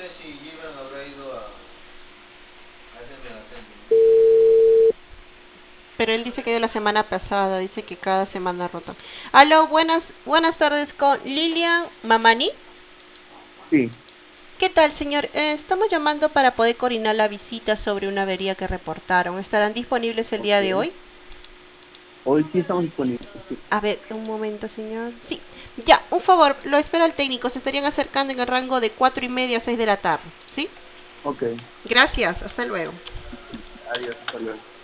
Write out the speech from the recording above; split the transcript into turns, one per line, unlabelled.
si Gibran habrá ido a ese megacentro.
Pero él dice que de la semana pasada, dice que cada semana rota. Aló, buenas tardes con Lilian Mamani.
Sí,
¿Qué tal, señor? Estamos llamando para poder coordinar la visita sobre una avería que reportaron. ¿Estarán disponibles el día de
ok.
hoy?
Hoy sí estamos disponibles, sí.
A ver, un momento, señor. Sí, ya, un favor, lo espera el técnico. Se estarían acercando en el rango de 4:30 a 6 de la tarde. ¿Sí?
Ok,
Gracias, hasta luego.
adiós, hasta luego.